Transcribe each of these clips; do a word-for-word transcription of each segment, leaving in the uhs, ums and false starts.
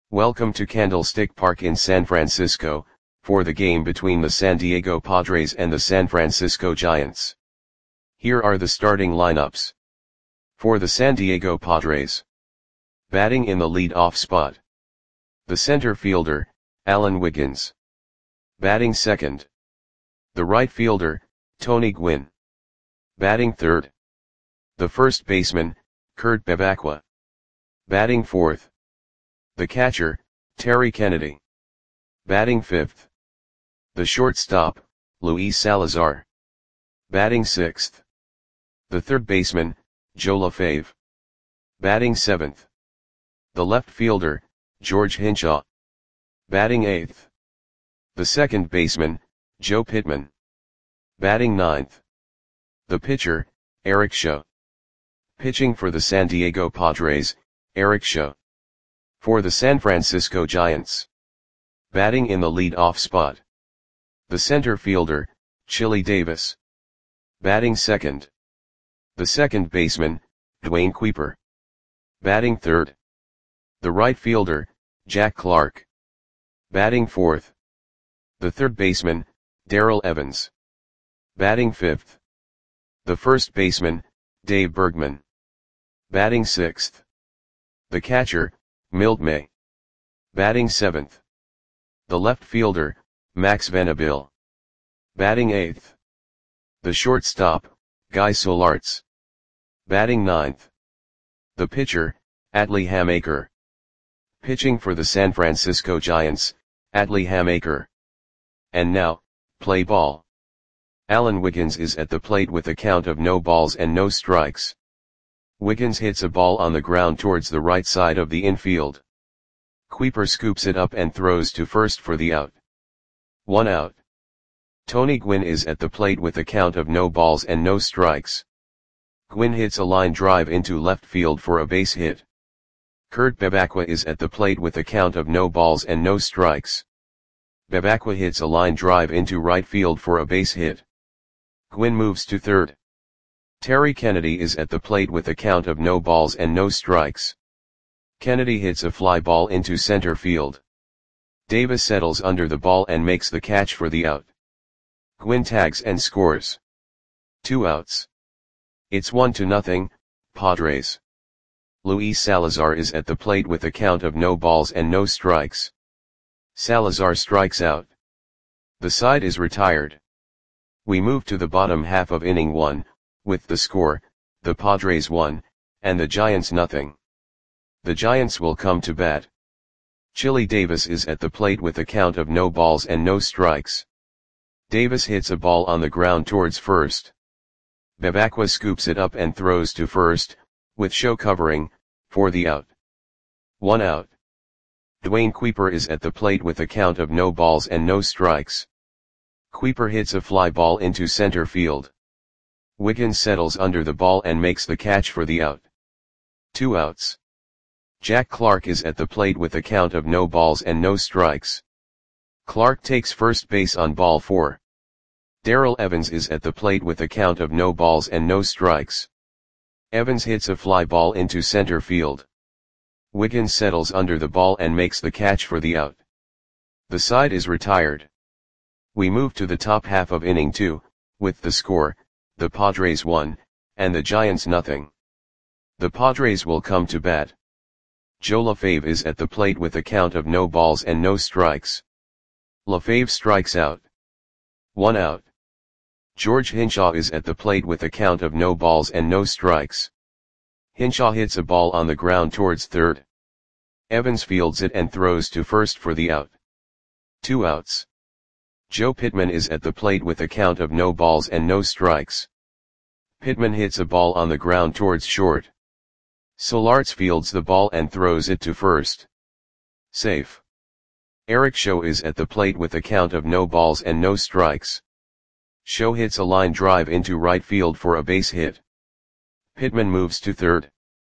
Welcome to Candlestick Park in San Francisco, for the game between the San Diego Padres and the San Francisco Giants. Here are the starting lineups. For the San Diego Padres. Batting in the lead-off spot. The center fielder, Alan Wiggins. Batting second. The right fielder, Tony Gwynn. Batting third. The first baseman, Kurt Bevacqua. Batting fourth. The catcher, Terry Kennedy. Batting fifth. The shortstop, Luis Salazar. Batting sixth. The third baseman, Joe LaFave. Batting seventh. The left fielder, George Hinshaw. Batting eighth. The second baseman, Joe Pittman. Batting ninth. The pitcher, Eric Show. Pitching for the San Diego Padres, Eric Show. For the San Francisco Giants. Batting in the lead-off spot. The center fielder, Chili Davis. Batting second. The second baseman, Dwayne Kuiper. Batting third. The right fielder, Jack Clark. Batting fourth. The third baseman, Darrell Evans. Batting fifth. The first baseman, Dave Bergman. Batting sixth. The catcher, Milt May. Batting seventh. The left fielder, Max Venable. Batting eighth. The shortstop, Guy Solarz. Batting ninth. The pitcher, Adley Hamaker. Pitching for the San Francisco Giants, Adley Hamaker. And now, play ball. Alan Wiggins is at the plate with a count of no balls and no strikes. Wiggins hits a ball on the ground towards the right side of the infield. Kuiper scoops it up and throws to first for the out. One out. Tony Gwynn is at the plate with a count of no balls and no strikes. Gwynn hits a line drive into left field for a base hit. Kurt Bevacqua is at the plate with a count of no balls and no strikes. Bevacqua hits a line drive into right field for a base hit. Gwynn moves to third. Terry Kennedy is at the plate with a count of no balls and no strikes. Kennedy hits a fly ball into center field. Davis settles under the ball and makes the catch for the out. Gwynn tags and scores. Two outs. It's one to nothing, Padres. Luis Salazar is at the plate with a count of no balls and no strikes. Salazar strikes out. The side is retired. We move to the bottom half of inning one, with the score, the Padres one, and the Giants nothing. The Giants will come to bat. Chili Davis is at the plate with a count of no balls and no strikes. Davis hits a ball on the ground towards first. Bevacqua scoops it up and throws to first, with Show covering, for the out. One out. Dwayne Kuiper is at the plate with a count of no balls and no strikes. Kuiper hits a fly ball into center field. Wiggins settles under the ball and makes the catch for the out. Two outs. Jack Clark is at the plate with a count of no balls and no strikes. Clark takes first base on ball four. Darrell Evans is at the plate with a count of no balls and no strikes. Evans hits a fly ball into center field. Wiggins settles under the ball and makes the catch for the out. The side is retired. We move to the top half of inning two, with the score, the Padres one, and the Giants nothing. The Padres will come to bat. Joe LaFave is at the plate with a count of no balls and no strikes. LaFave strikes out. One out. George Hinshaw is at the plate with a count of no balls and no strikes. Hinshaw hits a ball on the ground towards third. Evans fields it and throws to first for the out. Two outs. Joe Pittman is at the plate with a count of no balls and no strikes. Pittman hits a ball on the ground towards short. Solarz fields the ball and throws it to first. Safe. Eric Show is at the plate with a count of no balls and no strikes. Show hits a line drive into right field for a base hit. Pittman moves to third.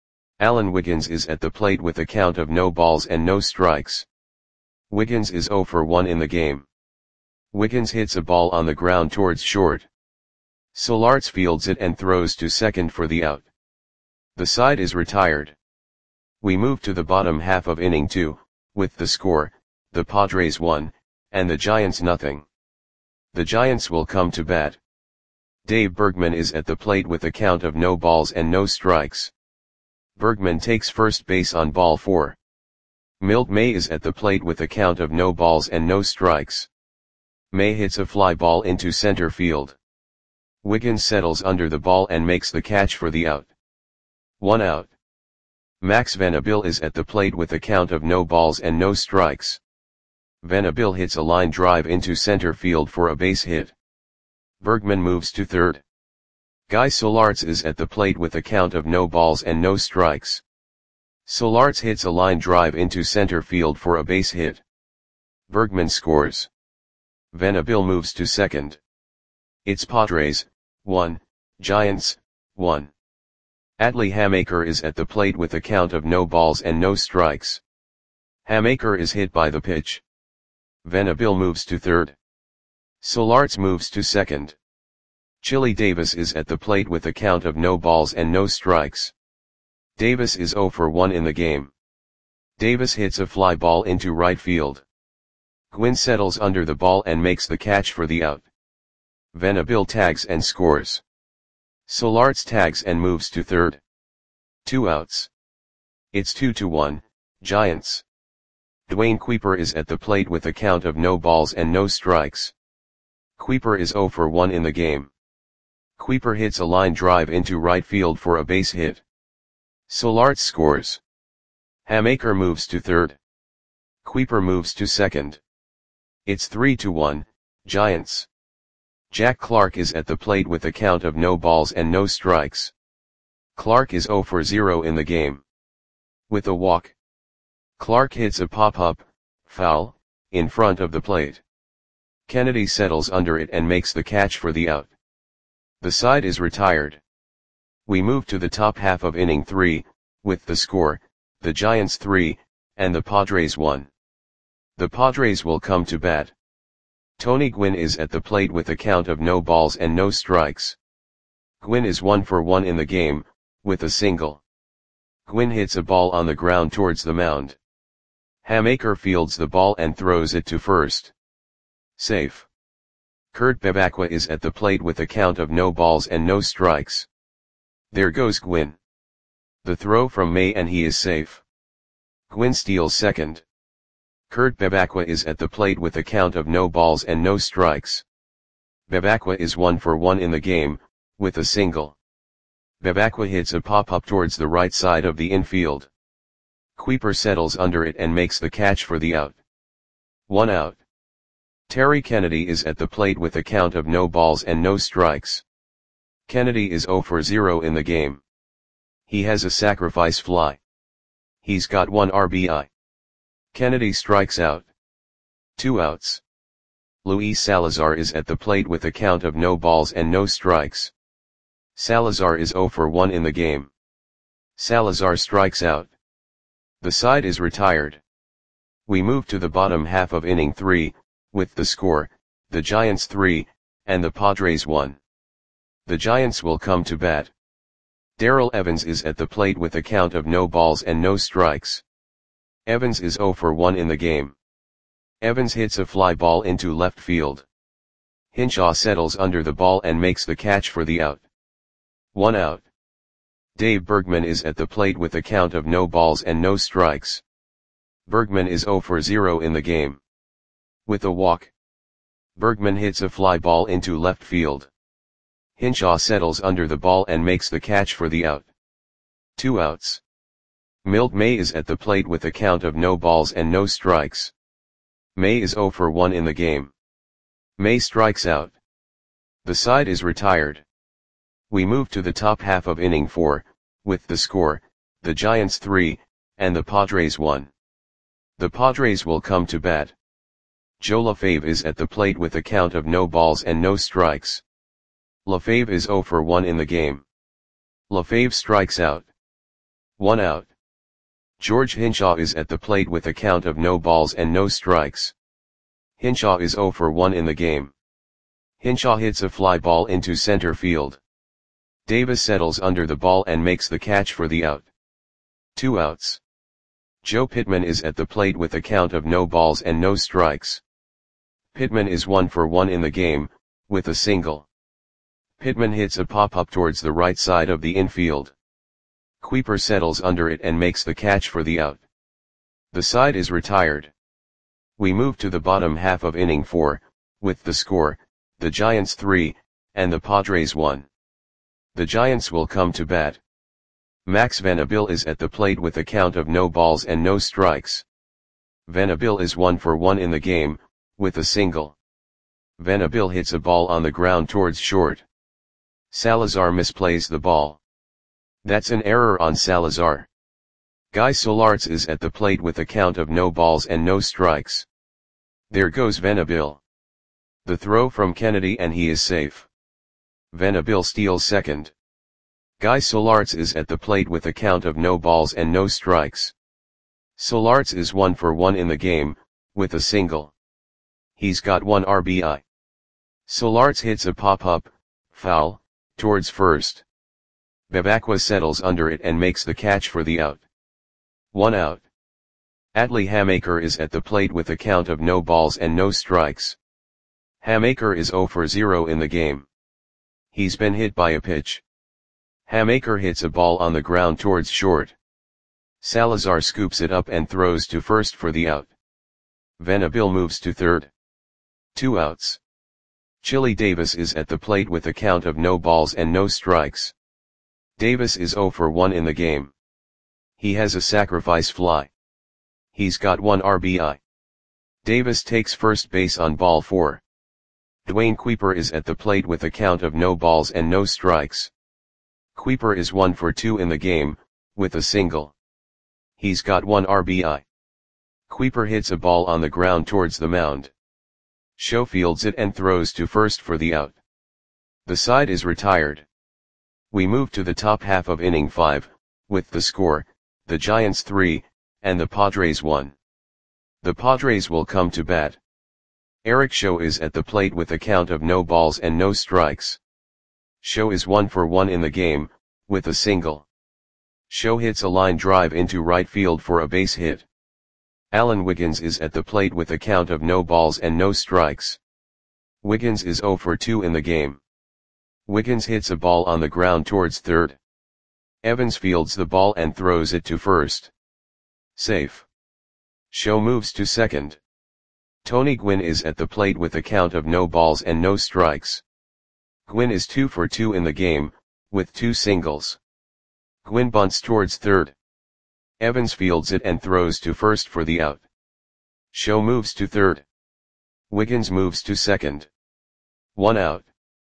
Alan Wiggins is at the plate with a count of no balls and no strikes. Wiggins is zero for one in the game. Wiggins hits a ball on the ground towards short. Solarz fields it and throws to second for the out. The side is retired. We move to the bottom half of inning two, With the score, the Padres one, and the Giants nothing. The Giants will come to bat. Dave Bergman is at the plate with a count of no balls and no strikes. Bergman takes first base on ball four. Milt May is at the plate with a count of no balls and no strikes. May hits a fly ball into center field. Wiggins settles under the ball and makes the catch for the out. One out. Max Venable is at the plate with a count of no balls and no strikes. Venable hits a line drive into center field for a base hit. Bergman moves to third. Guy Solarz is at the plate with a count of no balls and no strikes. Solarz hits a line drive into center field for a base hit. Bergman scores. Venable moves to second. It's Padres, one, Giants, one. Atlee Hamaker is at the plate with a count of no balls and no strikes. Hamaker is hit by the pitch. Venable moves to third. Solarz moves to second. Chili Davis is at the plate with a count of no balls and no strikes. Davis is zero for one in the game. Davis hits a fly ball into right field. Gwynn settles under the ball and makes the catch for the out. Venable tags and scores. Solarz tags and moves to third. Two outs. It's two to one, Giants. Dwayne Kuiper is at the plate with a count of no balls and no strikes. Kuiper is zero for one in the game. Kuiper hits a line drive into right field for a base hit. Solarz scores. Hamaker moves to third. Kuiper moves to second. It's three to one, Giants. Jack Clark is at the plate with a count of no balls and no strikes. Clark is zero for zero in the game. With a walk. Clark hits a pop-up, foul, in front of the plate. Kennedy settles under it and makes the catch for the out. The side is retired. We move to the top half of inning three, with the score, the Giants three, and the Padres one. The Padres will come to bat. Tony Gwynn is at the plate with a count of no balls and no strikes. Gwynn is one for one in the game, with a single. Gwynn hits a ball on the ground towards the mound. Hamaker fields the ball and throws it to first. Safe. Kurt Bevacqua is at the plate with a count of no balls and no strikes. There goes Gwynn. The throw from May and he is safe. Gwynn steals second. Kurt Bevacqua is at the plate with a count of no balls and no strikes. Bevacqua is one for one in the game, with a single. Bevacqua hits a pop-up towards the right side of the infield. Kuiper settles under it and makes the catch for the out. One out. Terry Kennedy is at the plate with a count of no balls and no strikes. Kennedy is zero for zero in the game. He has a sacrifice fly. He's got one R B I. Kennedy strikes out. Two outs. Luis Salazar is at the plate with a count of no balls and no strikes. Salazar is zero for one in the game. Salazar strikes out. The side is retired. We move to the bottom half of inning three, with the score, the Giants three, and the Padres one. The Giants will come to bat. Darrell Evans is at the plate with a count of no balls and no strikes. Evans is zero for one in the game. Evans hits a fly ball into left field. Hinshaw settles under the ball and makes the catch for the out. One out. Dave Bergman is at the plate with a count of no balls and no strikes. Bergman is zero for zero in the game. With a walk. Bergman hits a fly ball into left field. Hinshaw settles under the ball and makes the catch for the out. Two outs. Milt May is at the plate with a count of no balls and no strikes. May is zero for one in the game. May strikes out. The side is retired. We move to the top half of inning four, with the score, the Giants three, and the Padres one. The Padres will come to bat. Joe LaFave is at the plate with a count of no balls and no strikes. LaFave is zero for one in the game. LaFave strikes out. One out. George Hinshaw is at the plate with a count of no balls and no strikes. Hinshaw is zero for one in the game. Hinshaw hits a fly ball into center field. Davis settles under the ball and makes the catch for the out. Two outs. Joe Pittman is at the plate with a count of no balls and no strikes. Pittman is one for one in the game, with a single. Pittman hits a pop-up towards the right side of the infield. Kuiper settles under it and makes the catch for the out. The side is retired. We move to the bottom half of inning four, with the score, the Giants three, and the Padres one. The Giants will come to bat. Max Venable is at the plate with a count of no balls and no strikes. Venable is one for one in the game, with a single. Venable hits a ball on the ground towards short. Salazar misplays the ball. That's an error on Salazar. Guy Solarz is at the plate with a count of no balls and no strikes. There goes Venable. The throw from Kennedy and he is safe. Venable steals second. Guy Solarz is at the plate with a count of no balls and no strikes. Solarz is one for one in the game, with a single. He's got one R B I. Solarz hits a pop-up, foul, towards first. Bebacqua settles under it and makes the catch for the out. One out. Adley Hamaker is at the plate with a count of no balls and no strikes. Hamaker is zero for zero in the game. He's been hit by a pitch. Hamaker hits a ball on the ground towards short. Salazar scoops it up and throws to first for the out. Venable moves to third. Two outs. Chili Davis is at the plate with a count of no balls and no strikes. Davis is zero for one in the game. He has a sacrifice fly. He's got one R B I. Davis takes first base on ball four. Dwayne Kuiper is at the plate with a count of no balls and no strikes. Kuiper is one for two in the game, with a single. He's got one R B I. Kuiper hits a ball on the ground towards the mound. Show fields it and throws to first for the out. The side is retired. We move to the top half of inning five, with the score, the Giants three, and the Padres one. The Padres will come to bat. Eric Show is at the plate with a count of no balls and no strikes. Show is one for one in the game, with a single. Show hits a line drive into right field for a base hit. Alan Wiggins is at the plate with a count of no balls and no strikes. Wiggins is zero for two in the game. Wiggins hits a ball on the ground towards third. Evans fields the ball and throws it to first. Safe. Show moves to second. Tony Gwynn is at the plate with a count of no balls and no strikes. Gwynn is two for two in the game, with two singles. Gwynn bunts towards third. Evans fields it and throws to first for the out. Show moves to third. Wiggins moves to second. One out.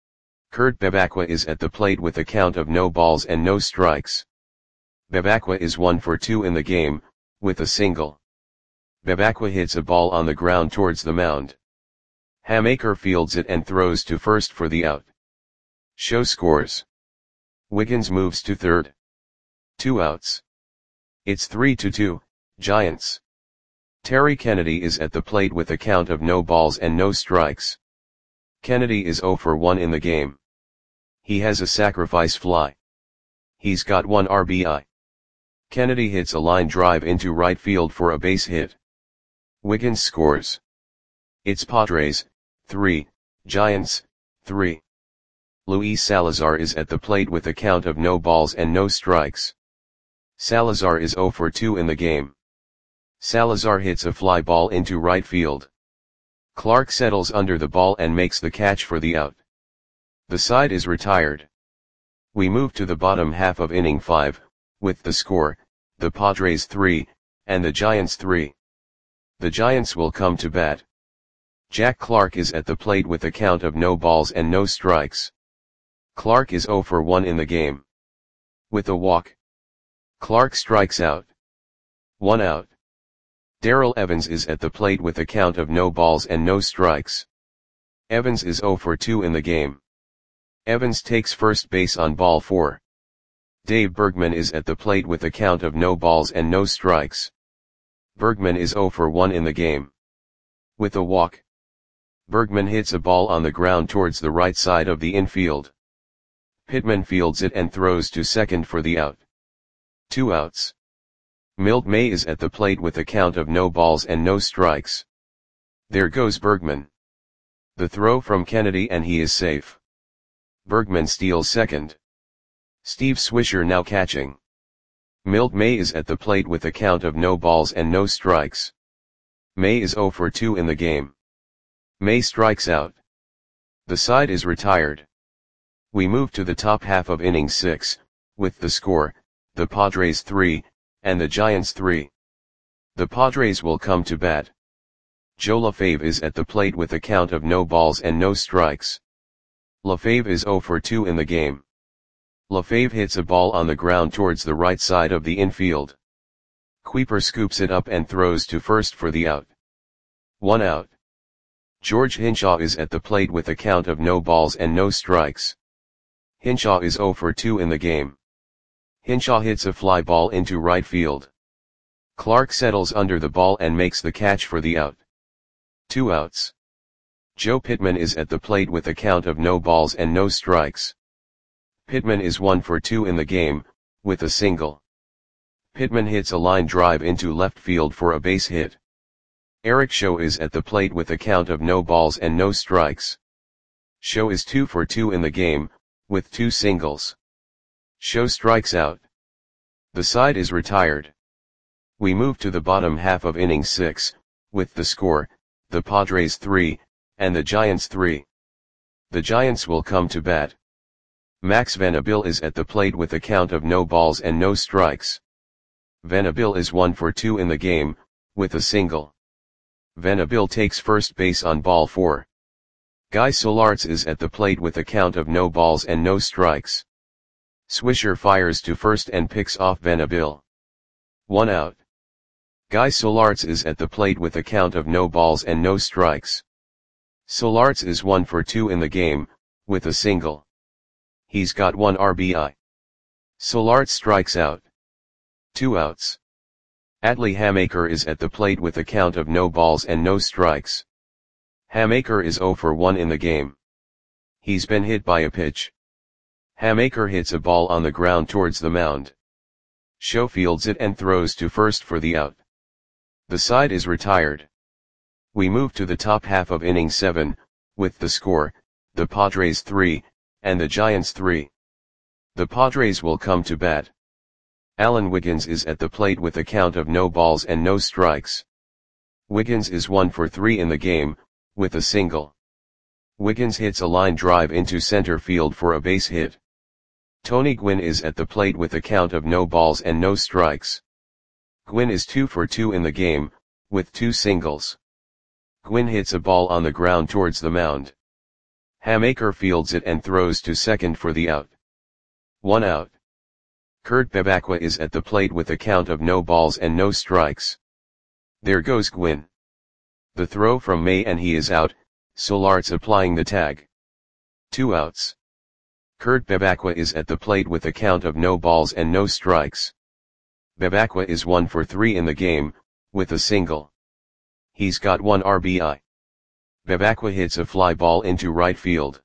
Kurt Bebacqua is at the plate with a count of no balls and no strikes. Bebacqua is one for two in the game, with a single. Bebacqua hits a ball on the ground towards the mound. Hamaker fields it and throws to first for the out. Show scores. Wiggins moves to third. Two outs. It's three to two, Giants. Terry Kennedy is at the plate with a count of no balls and no strikes. Kennedy is zero for one in the game. He has a sacrifice fly. He's got one R B I. Kennedy hits a line drive into right field for a base hit. Wiggins scores. It's Padres, three, Giants, three. Luis Salazar is at the plate with a count of no balls and no strikes. Salazar is zero for two in the game. Salazar hits a fly ball into right field. Clark settles under the ball and makes the catch for the out. The side is retired. We move to the bottom half of inning five, with the score, the Padres three, and the Giants three. The Giants will come to bat. Jack Clark is at the plate with a count of no balls and no strikes. Clark is zero for one in the game. With a walk. Clark strikes out. One out. Darrell Evans is at the plate with a count of no balls and no strikes. Evans is zero for two in the game. Evans takes first base on ball four. Dave Bergman is at the plate with a count of no balls and no strikes. Bergman is zero for one in the game. With a walk. Bergman hits a ball on the ground towards the right side of the infield. Pittman fields it and throws to second for the out. Two outs. Milt May is at the plate with a count of no balls and no strikes. There goes Bergman. The throw from Kennedy and he is safe. Bergman steals second. Steve Swisher now catching. Milt May is at the plate with a count of no balls and no strikes. May is oh for two in the game. May strikes out. The side is retired. We move to the top half of inning six, with the score, the Padres three, and the Giants three. The Padres will come to bat. Joe LaFave is at the plate with a count of no balls and no strikes. LaFave is oh for two in the game. LaFave hits a ball on the ground towards the right side of the infield. Kuiper scoops it up and throws to first for the out. One out. George Hinshaw is at the plate with a count of no balls and no strikes. Hinshaw is oh for two in the game. Hinshaw hits a fly ball into right field. Clark settles under the ball and makes the catch for the out. Two outs. Joe Pittman is at the plate with a count of no balls and no strikes. Pittman is one for two in the game, with a single. Pittman hits a line drive into left field for a base hit. Eric Show is at the plate with a count of no balls and no strikes. Show is two for two in the game, with two singles. Show strikes out. The side is retired. We move to the bottom half of inning six, with the score, the Padres three, and the Giants three. The Giants will come to bat. Max Venable is at the plate with a count of no balls and no strikes. Venable is one for two in the game, with a single. Venable takes first base on ball four. Guy Solarz is at the plate with a count of no balls and no strikes. Swisher fires to first and picks off Venable. One out. Guy Solarz is at the plate with a count of no balls and no strikes. Solarz is one for two in the game, with a single. He's got one R B I. Solarz strikes out. Two outs. Adley Hamaker is at the plate with a count of no balls and no strikes. Hamaker is oh for one in the game. He's been hit by a pitch. Hamaker hits a ball on the ground towards the mound. Show fields it and throws to first for the out. The side is retired. We move to the top half of inning seven, with the score, the Padres three, and the Giants three. The Padres will come to bat. Alan Wiggins is at the plate with a count of no balls and no strikes. Wiggins is one for three in the game, with a single. Wiggins hits a line drive into center field for a base hit. Tony Gwynn is at the plate with a count of no balls and no strikes. Gwynn is two for two in the game, with two singles. Gwynn hits a ball on the ground towards the mound. Hamaker fields it and throws to second for the out. One out. Kurt Bebacqua is at the plate with a count of no balls and no strikes. There goes Gwynn. The throw from May and he is out, Solarz applying the tag. Two outs. Kurt Bebacqua is at the plate with a count of no balls and no strikes. Bebacqua is one for three in the game, with a single. He's got one R B I. Bebacqua hits a fly ball into right field.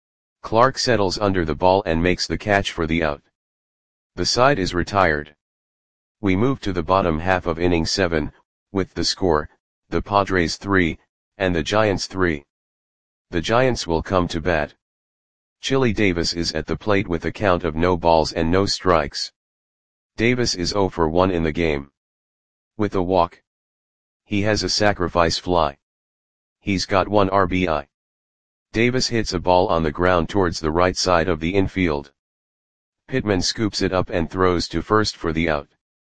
Clark settles under the ball and makes the catch for the out. The side is retired. We move to the bottom half of inning seven, with the score, the Padres three, and the Giants three. The Giants will come to bat. Chili Davis is at the plate with a count of no balls and no strikes. Davis is oh for one in the game. With a walk. He has a sacrifice fly. He's got one R B I. Davis hits a ball on the ground towards the right side of the infield. Pittman scoops it up and throws to first for the out.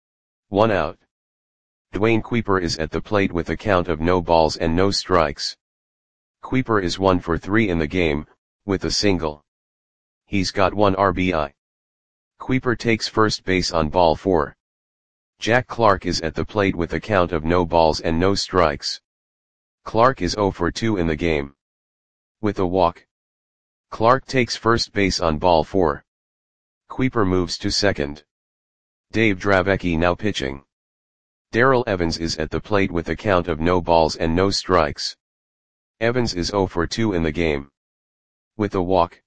One out. Dwayne Kuiper is at the plate with a count of no balls and no strikes. Kuiper is one for three in the game, with a single. He's got one R B I. Kuiper takes first base on ball four. Jack Clark is at the plate with a count of no balls and no strikes. Clark is oh for two in the game. With a walk. Clark takes first base on ball four. Kuiper moves to second. Dave Dravecky now pitching. Darrell Evans is at the plate with a count of no balls and no strikes. Evans is oh for two in the game. With a walk.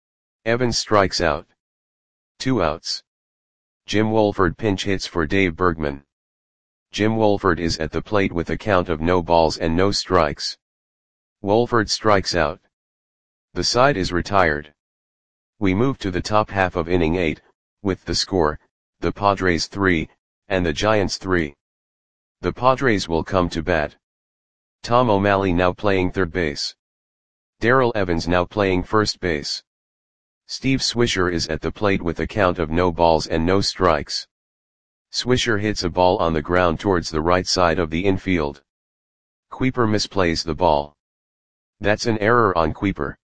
Evans strikes out. Two outs. Jim Wolford pinch hits for Dave Bergman. Jim Wolford is at the plate with a count of no balls and no strikes. Wolford strikes out. The side is retired. We move to the top half of inning eight, with the score, the Padres three, and the Giants three. The Padres will come to bat. Tom O'Malley now playing third base. Darrell Evans now playing first base. Steve Swisher is at the plate with a count of no balls and no strikes. Swisher hits a ball on the ground towards the right side of the infield. Kuiper misplays the ball. That's an error on Kuiper.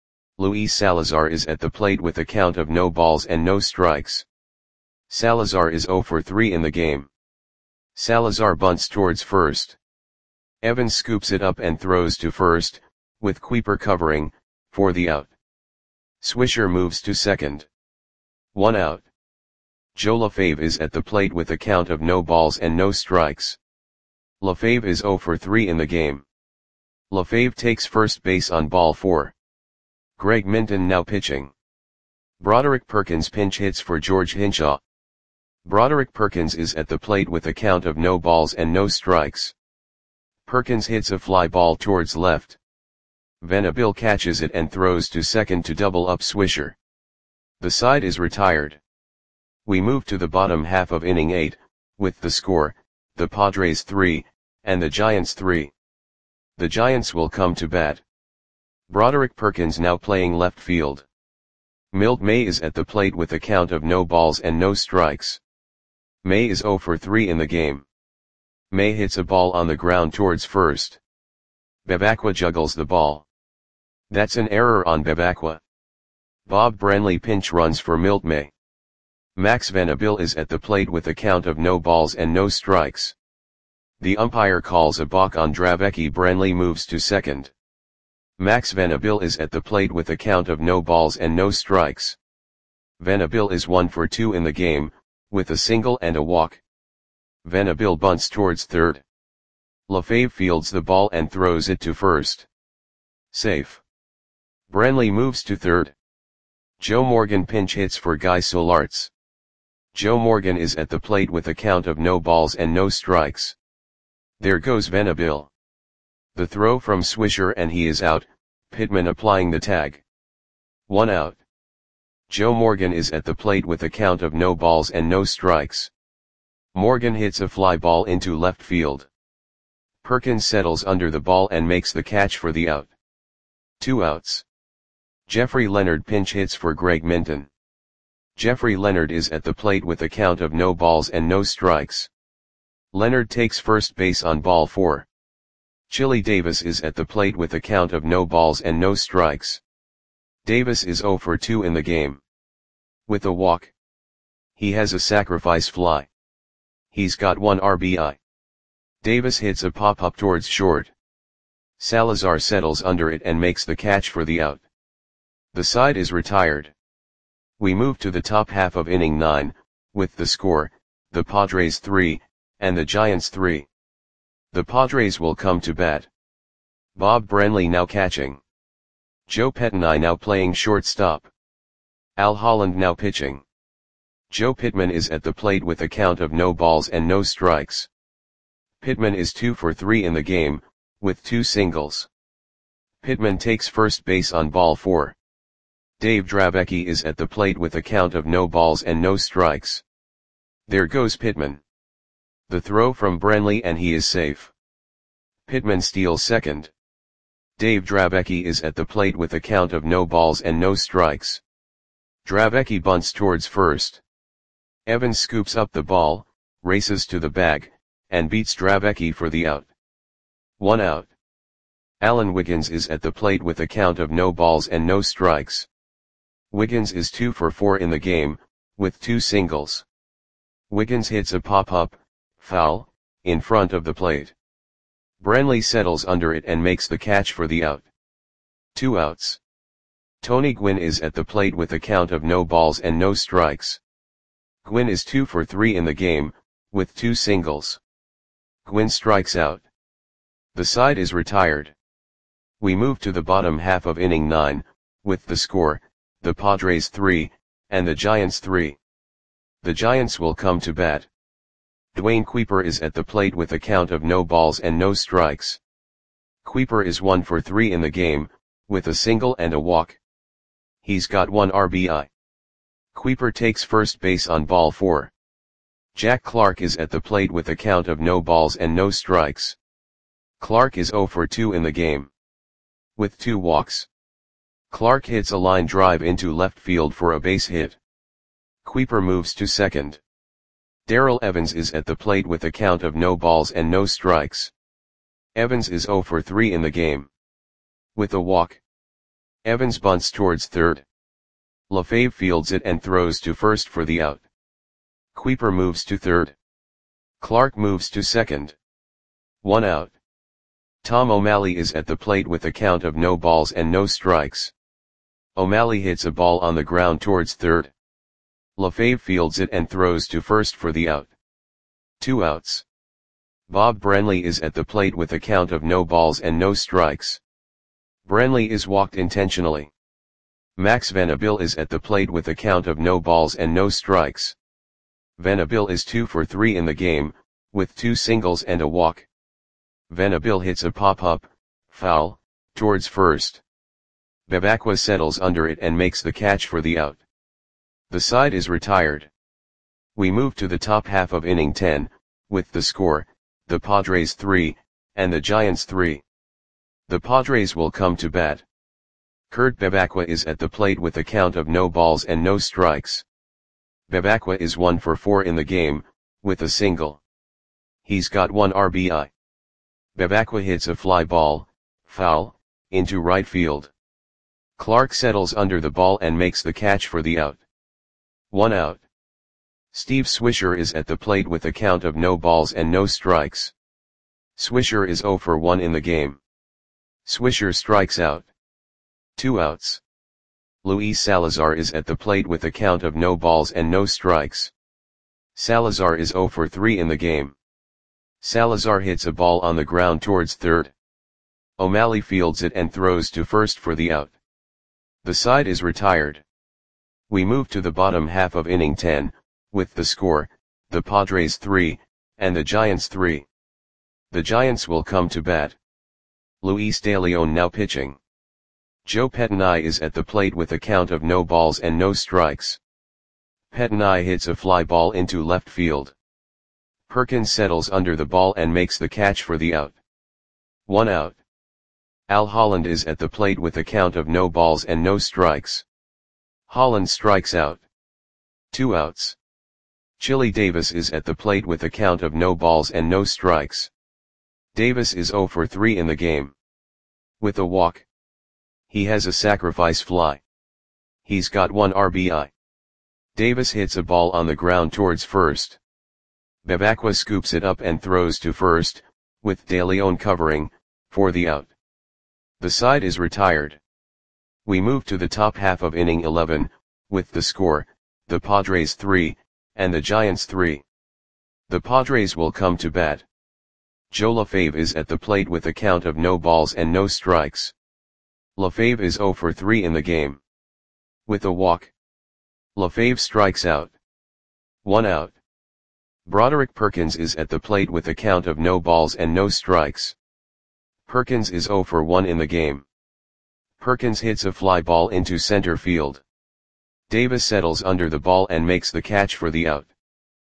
Luis Salazar is at the plate with a count of no balls and no strikes. Salazar is zero for three in the game. Salazar bunts towards first. Evans scoops it up and throws to first, with Kuiper covering, for the out. Swisher moves to second. One out. Joe LaFave is at the plate with a count of no balls and no strikes. LaFave is zero for three in the game. LaFave takes first base on ball four. Greg Minton now pitching. Broderick Perkins pinch hits for George Hinshaw. Broderick Perkins is at the plate with a count of no balls and no strikes. Perkins hits a fly ball towards left. Venable catches it and throws to second to double up Swisher. The side is retired. We move to the bottom half of inning eight, with the score, the Padres three, and the Giants three. The Giants will come to bat. Broderick Perkins now playing left field. Milt May is at the plate with a count of no balls and no strikes. May is zero for three in the game. May hits a ball on the ground towards first. Bevacqua juggles the ball. That's an error on Bevacqua. Bob Branley pinch runs for Milt May. Max Venable is at the plate with a count of no balls and no strikes. The umpire calls a balk on Dravecky. Branley moves to second. Max Venable is at the plate with a count of no balls and no strikes. Venable is one for two in the game, with a single and a walk. Venable bunts towards third. LaFave fields the ball and throws it to first. Safe. Branley moves to third. Joe Morgan pinch hits for Guy Solarz. Joe Morgan is at the plate with a count of no balls and no strikes. There goes Venable. The throw from Swisher and he is out, Pittman applying the tag. One out. Joe Morgan is at the plate with a count of no balls and no strikes. Morgan hits a fly ball into left field. Perkins settles under the ball and makes the catch for the out. Two outs. Jeffrey Leonard pinch hits for Greg Minton. Jeffrey Leonard is at the plate with a count of no balls and no strikes. Leonard takes first base on ball four. Chili Davis is at the plate with a count of no balls and no strikes. Davis is zero for two in the game. With a walk. He has a sacrifice fly. He's got one R B I. Davis hits a pop-up towards short. Salazar settles under it and makes the catch for the out. The side is retired. We move to the top half of inning nine, with the score, the Padres three, and the Giants three. The Padres will come to bat. Bob Branley now catching. Joe Pettinai now playing shortstop. Al Holland now pitching. Joe Pittman is at the plate with a count of no balls and no strikes. Pittman is two for three in the game, with two singles. Pittman takes first base on ball four. Dave Dravecky is at the plate with a count of no balls and no strikes. There goes Pittman. The throw from Branley and he is safe. Pittman steals second. Dave Dravecky is at the plate with a count of no balls and no strikes. Dravecky bunts towards first. Evans scoops up the ball, races to the bag, and beats Dravecky for the out. One out. Alan Wiggins is at the plate with a count of no balls and no strikes. Wiggins is two for four in the game, with two singles. Wiggins hits a pop-up, foul, in front of the plate. Branley settles under it and makes the catch for the out. Two outs. Tony Gwynn is at the plate with a count of no balls and no strikes. Gwynn is two for three in the game, with two singles. Gwynn strikes out. The side is retired. We move to the bottom half of inning nine, with the score, the Padres three, and the Giants three. The Giants will come to bat. Dwayne Kuiper is at the plate with a count of no balls and no strikes. Kuiper is one for three in the game, with a single and a walk. He's got one R B I. Kuiper takes first base on ball four. Jack Clark is at the plate with a count of no balls and no strikes. Clark is zero for two in the game, with two walks. Clark hits a line drive into left field for a base hit. Kuiper moves to second. Darrell Evans is at the plate with a count of no balls and no strikes. Evans is zero for three in the game, with a walk. Evans bunts towards third. LaFave fields it and throws to first for the out. Kuiper moves to third. Clark moves to second. One out. Tom O'Malley is at the plate with a count of no balls and no strikes. O'Malley hits a ball on the ground towards third. LaFave fields it and throws to first for the out. Two outs. Bob Brenly is at the plate with a count of no balls and no strikes. Brenly is walked intentionally. Max Venable is at the plate with a count of no balls and no strikes. Venable is two for three in the game, with two singles and a walk. Venable hits a pop-up, foul, towards first. Bebacqua settles under it and makes the catch for the out. The side is retired. We move to the top half of inning ten, with the score, the Padres three, and the Giants three. The Padres will come to bat. Kurt Bebacqua is at the plate with a count of no balls and no strikes. Bebacqua is one for four in the game, with a single. He's got one R B I. Bebacqua hits a fly ball, foul, into right field. Clark settles under the ball and makes the catch for the out. One out. Steve Swisher is at the plate with a count of no balls and no strikes. Swisher is zero for one in the game. Swisher strikes out. Two outs. Luis Salazar is at the plate with a count of no balls and no strikes. Salazar is zero for three in the game. Salazar hits a ball on the ground towards third. O'Malley fields it and throws to first for the out. The side is retired. We move to the bottom half of inning ten, with the score, the Padres three, and the Giants three. The Giants will come to bat. Luis De Leon now pitching. Joe Pettinai is at the plate with a count of no balls and no strikes. Pettinai hits a fly ball into left field. Perkins settles under the ball and makes the catch for the out. One out. Al Holland is at the plate with a count of no balls and no strikes. Holland strikes out. Two outs. Chili Davis is at the plate with a count of no balls and no strikes. Davis is zero for three in the game, with a walk. He has a sacrifice fly. He's got one R B I. Davis hits a ball on the ground towards first. Bebacqua scoops it up and throws to first, with De Leon covering, for the out. The side is retired. We move to the top half of inning eleven, with the score, the Padres three, and the Giants three. The Padres will come to bat. Joe LaFave is at the plate with a count of no balls and no strikes. LaFave is zero for three in the game, with a walk. LaFave strikes out. One out. Broderick Perkins is at the plate with a count of no balls and no strikes. Perkins is zero for one in the game. Perkins hits a fly ball into center field. Davis settles under the ball and makes the catch for the out.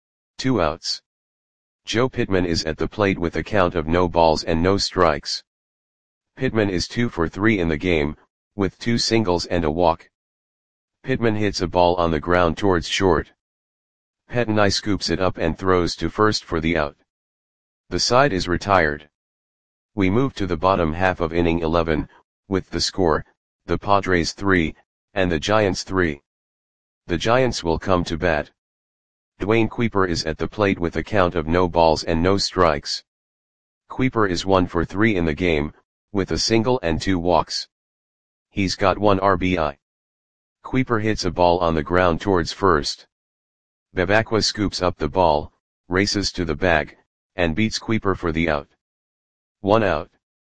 Two outs. Joe Pittman is at the plate with a count of no balls and no strikes. Pittman is two for three in the game, with two singles and a walk. Pittman hits a ball on the ground towards short. Pettinai scoops it up and throws to first for the out. The side is retired. We move to the bottom half of inning eleven, with the score, the Padres three, and the Giants three. The Giants will come to bat. Dwayne Kuiper is at the plate with a count of no balls and no strikes. Kuiper is one for three in the game, with a single and two walks. He's got one R B I. Kuiper hits a ball on the ground towards first. Bebacqua scoops up the ball, races to the bag, and beats Kuiper for the out. One out.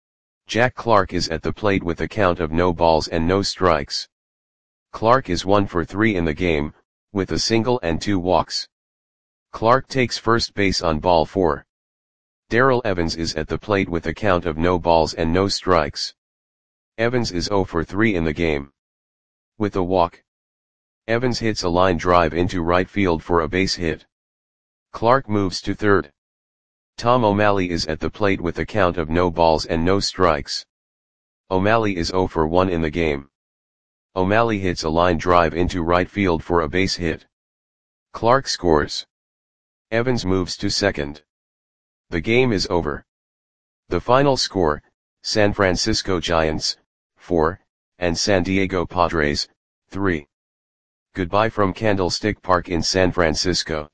Jack Clark is at the plate with a count of no balls and no strikes. Clark is one for three in the game, with a single and two walks. Clark takes first base on ball four. Darrell Evans is at the plate with a count of no balls and no strikes. Evans is zero for three in the game. With a walk, Evans hits a line drive into right field for a base hit. Clark moves to third. Tom O'Malley is at the plate with a count of no balls and no strikes. O'Malley is zero for one in the game. O'Malley hits a line drive into right field for a base hit. Clark scores. Evans moves to second. The game is over. The final score, San Francisco Giants, four, and San Diego Padres, three. Goodbye from Candlestick Park in San Francisco.